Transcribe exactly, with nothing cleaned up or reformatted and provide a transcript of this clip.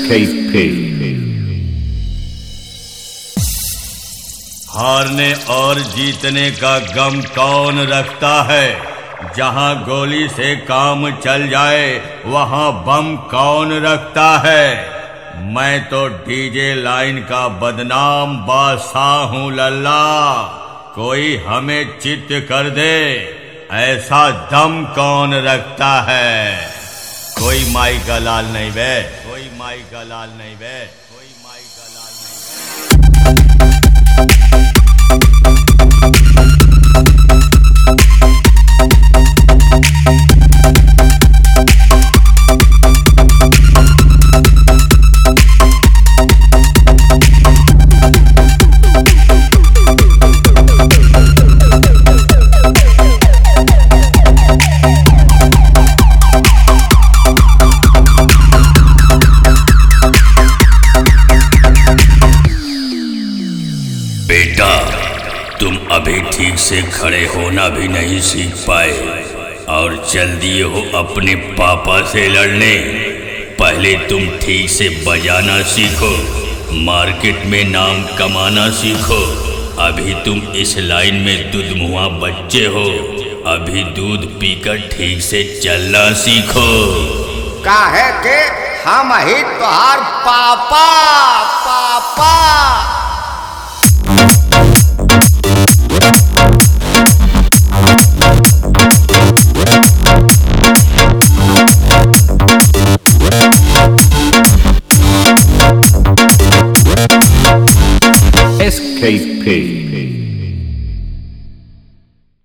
K P। हारने और जीतने का गम कौन रखता है? जहां गोली से काम चल जाए वहां बम कौन रखता है? मैं तो डीजे लाइन का बदनाम बादशाह हूं लल्ला। कोई हमें चित कर दे ऐसा दम कौन रखता है? कोई माई का लाल नहीं बे, कोई माई का लाल नहीं बे, कोई माई का लाल नहीं बे। बेटा, तुम अभी ठीक से खड़े होना भी नहीं सीख पाए और चल दिए हो अपने पापा से लड़ने। पहले तुम ठीक से बजाना सीखो, मार्केट में नाम कमाना सीखो। अभी तुम इस लाइन में दूधमुआ बच्चे हो, अभी दूध पीकर ठीक से चलना सीखो। काहे के हम ही तोहार पापा पापा। S K P।